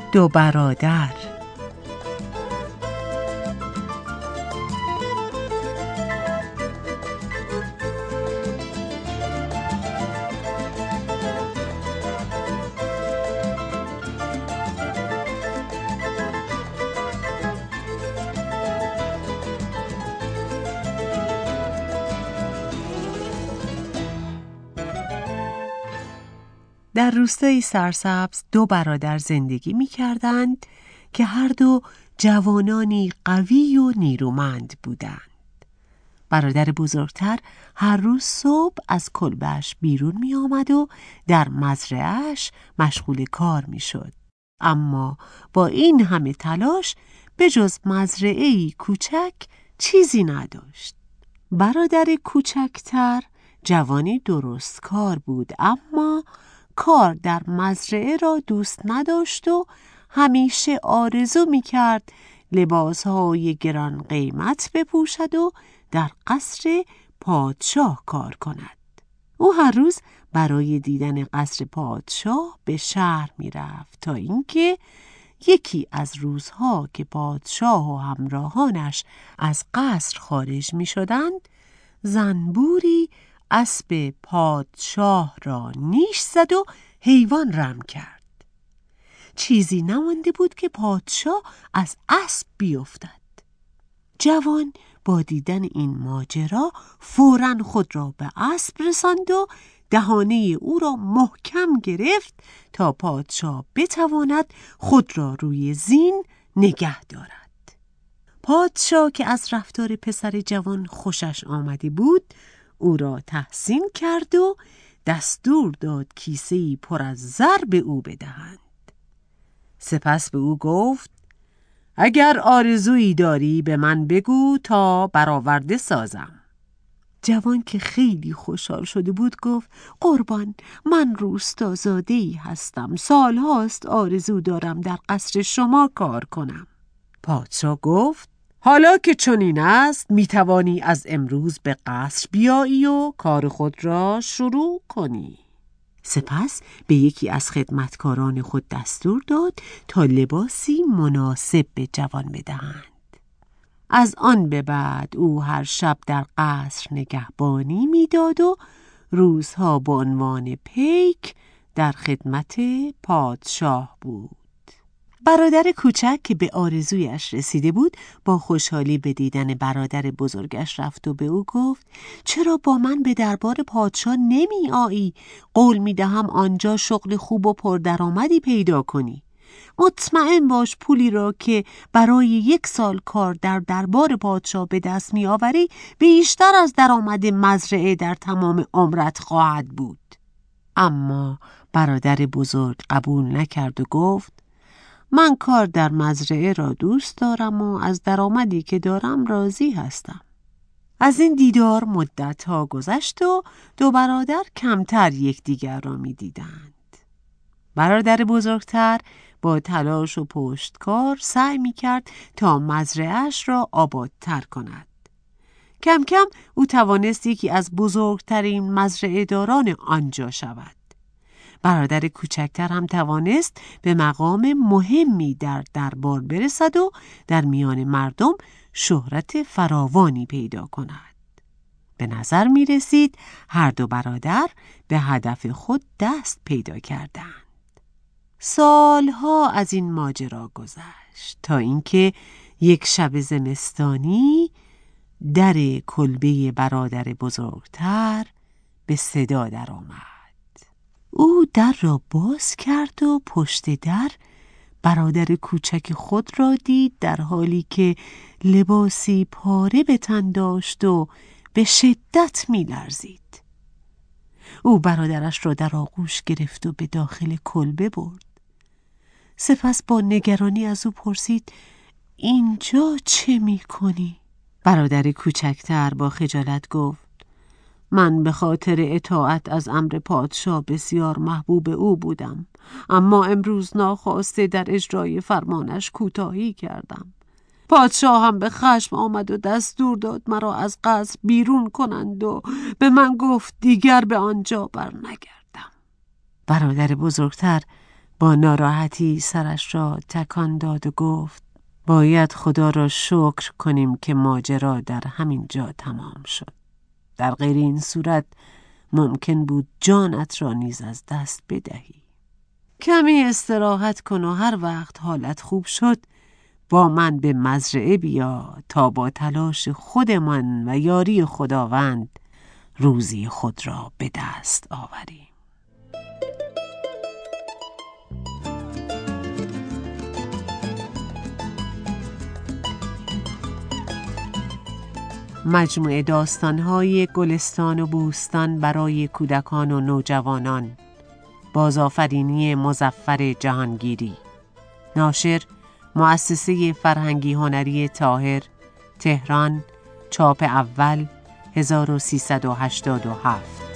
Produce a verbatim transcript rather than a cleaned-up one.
دو برادر. در روستایی سرسبز دو برادر زندگی می کردند که هر دو جوانانی قوی و نیرومند بودند. برادر بزرگتر هر روز صبح از کلبه‌اش بیرون می آمد و در مزرعه‌اش مشغول کار می شد. اما با این همه تلاش به جز مزرعه‌ای کوچک چیزی نداشت. برادر کوچکتر جوانی درست کار بود، اما کار در مزرعه را دوست نداشت و همیشه آرزو می کرد لباسهای گران قیمت بپوشد و در قصر پادشاه کار کند. او هر روز برای دیدن قصر پادشاه به شهر می رفت تا اینکه یکی از روزها که پادشاه و همراهانش از قصر خارج می شدند، زنبوری اسب پادشاه را نیش زد و حیوان رم کرد. چیزی نمانده بود که پادشاه از اسب بیفتد. جوان با دیدن این ماجرا فوراً خود را به اسب رساند و دهانه او را محکم گرفت تا پادشاه بتواند خود را روی زین نگه دارد. پادشاه که از رفتار پسر جوان خوشش آمده بود، او را تحسین کرد و دستور داد کیسه‌ای پر از زر به او بدهند. سپس به او گفت: اگر آرزویی داری به من بگو تا برآورده سازم. جوان که خیلی خوشحال شده بود گفت: قربان، من روستازاده‌ای هستم، سالهاست آرزو دارم در قصر شما کار کنم. پادشاه گفت: حالا که چنین است می توانی از امروز به قصر بیایی و کار خود را شروع کنی. سپس به یکی از خدمتکاران خود دستور داد تا لباسی مناسب به جوان بدهند. از آن به بعد او هر شب در قصر نگهبانی می‌داد و روزها به عنوان پیک در خدمت پادشاه بود. برادر کوچک که به آرزویش رسیده بود با خوشحالی به دیدن برادر بزرگش رفت و به او گفت: چرا با من به دربار پادشاه نمی آیی؟ قول می دهم آنجا شغل خوب و پردرآمدی پیدا کنی. مطمئن باش پولی را که برای یک سال کار در دربار پادشاه به دست می آوری بیشتر از درآمد مزرعه در تمام عمرت خواهد بود. اما برادر بزرگ قبول نکرد و گفت: من کار در مزرعه را دوست دارم و از درآمدی که دارم راضی هستم. از این دیدار مدت‌ها گذشت و دو برادر کمتر یکدیگر را می‌دیدند. برادر بزرگتر با تلاش و پشتکار سعی می‌کرد تا مزرعه‌اش را آبادتر کند. کم کم او توانست یکی از بزرگترین مزرعه داران آنجا شود. برادر کوچکتر هم توانست به مقام مهمی در دربار برسد و در میان مردم شهرت فراوانی پیدا کند. به نظر می رسید هر دو برادر به هدف خود دست پیدا کردند. سالها از این ماجرا گذشت تا اینکه یک شب زمستانی در کلبه برادر بزرگتر به صدا درآمد. او در را باز کرد و پشت در برادر کوچک خود را دید در حالی که لباسی پاره به تن داشت و به شدت می لرزید. او برادرش را در آغوش گرفت و به داخل کلبه برد. سپس با نگرانی از او پرسید: اینجا چه می کنی؟ برادر کوچکتر با خجالت گفت: من به خاطر اطاعت از امر پادشاه بسیار محبوب او بودم، اما امروز ناخواسته در اجرای فرمانش کوتاهی کردم. پادشاه هم به خشم آمد و دستور داد مرا از قصر بیرون کنند و به من گفت دیگر به آنجا بر نگردم. برادر بزرگتر با ناراحتی سرش را تکان داد و گفت باید خدا را شکر کنیم که ماجرا در همین جا تمام شد. در غیر این صورت ممکن بود جانت را نیز از دست بدهی. کمی استراحت کن و هر وقت حالت خوب شد با من به مزرعه بیا تا با تلاش خودمان و یاری خداوند روزی خود را به دست آوریم. مجموعه داستان‌های گلستان و بوستان برای کودکان و نوجوانان، بازآفرینی مظفر جهانگیری. ناشر مؤسسه فرهنگی هنری طاهر، تهران، چاپ اول هزار و سیصد و هشتاد و هفت.